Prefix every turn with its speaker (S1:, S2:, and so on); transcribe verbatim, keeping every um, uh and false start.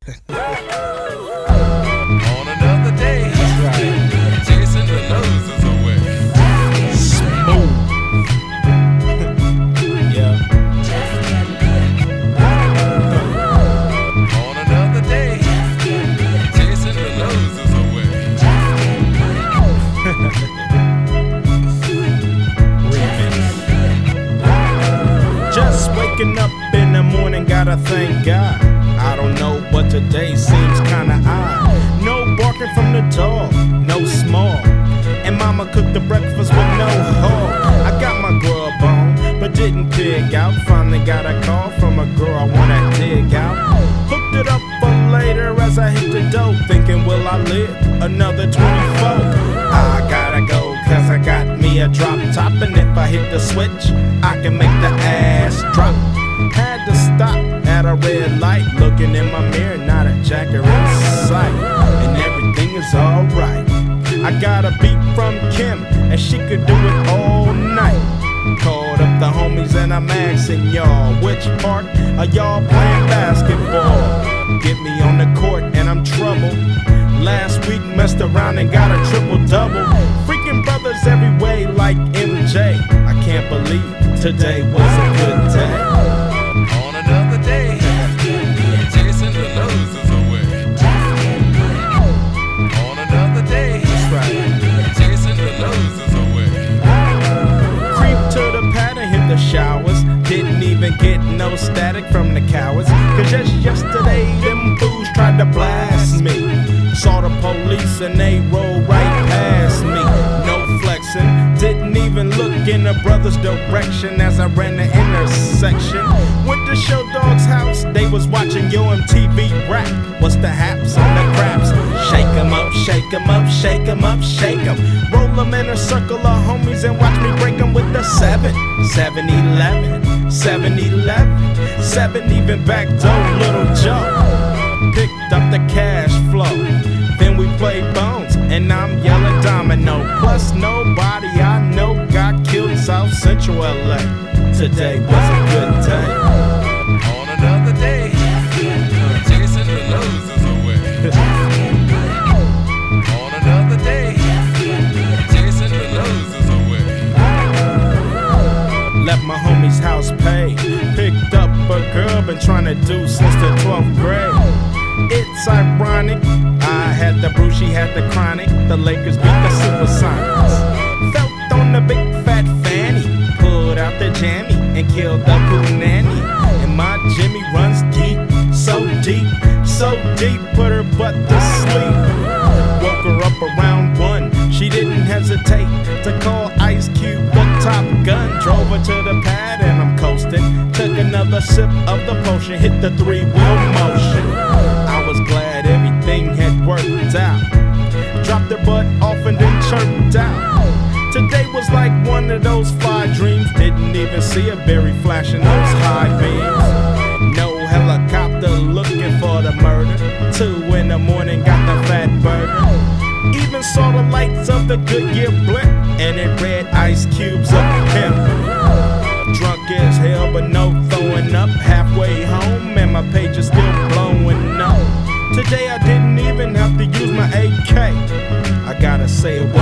S1: On another day, that's right. Chasing the losers away.
S2: Smooth. Yeah.
S1: On another day, chasing the losers away.
S2: Just waking up in the morning, gotta thank God. I don't know, but today seems kinda odd. No barking from the dog, no small. And mama cooked the breakfast with no hog. I got my grub on, but didn't pig out. Finally got a call from a girl I wanna dig out. Hooked it up for later as I hit the dope, thinking, will I live another twenty-four? I gotta go, cause I got me a drop top. And if I hit the switch, I can make the ass drop. Had to stop at a red light, looking in my mirror, not a jacker in sight. And everything is alright. I got a beat from Kim, and she could do it all night. Called up the homies and I'm asking y'all, which part are y'all playing basketball? Get me on the court and I'm trouble. Last week messed around and got a triple-double. Freaking brothers every way like M J. I can't believe today was a good day.
S1: On another day, chasing the losers away. On another day,
S2: That's right.
S1: chasing the losers away.
S2: Creep to the pad and hit the showers. Didn't even get no static from the cowards. Cause just yesterday, them fools tried to blast me. Saw the police and they rolled right past me. No flexing, didn't even look in the brother's direction as I ran the intersection. Went to Show Dog's house, they was watching Yo M T V rap. What's the haps on the craps? Shake 'em up, shake 'em up, shake 'em up, shake 'em. Roll 'em in a circle of homies and watch me break 'em with the seven. seven eleven, seven eleven, seven even back door Little Joe. Picked up the cash flow. Then we played Bones, and I'm yelling domino. Plus nobody I know got killed in South Central L A. Today was a good day.
S1: On another day, chasing the losers away. On another day, chasing the losers away.
S2: Left my homie's house paid. Picked up a girl been trying to do since the twelfth grade. It's ironic, I had the brew, she had the chronic. The Lakers beat the Supersonics. Felt on the big fat fanny, pulled out the jammy and killed the poo nanny. And my Jimmy runs deep, so deep, so deep, put her butt to sleep. Woke her up around one, she didn't hesitate to call Ice Cube the Top Gun. Drove her to the pad and I'm coasting. Took another sip of the potion, hit the three-wheel motion. I was glad everything had worked out. Dropped her butt off and then chirped out. Today was like one of those fly dreams. Didn't even see a berry flashing those high beams. No helicopter looking for the murder. Two in the morning got the fat burger. Even saw the lights of the Goodyear blimp, and it read Ice Cube's a pimp. Drunk as hell, but no throwing up. Halfway home, and my page is still blowing up. Today I didn't even have to use my A K. I gotta say it was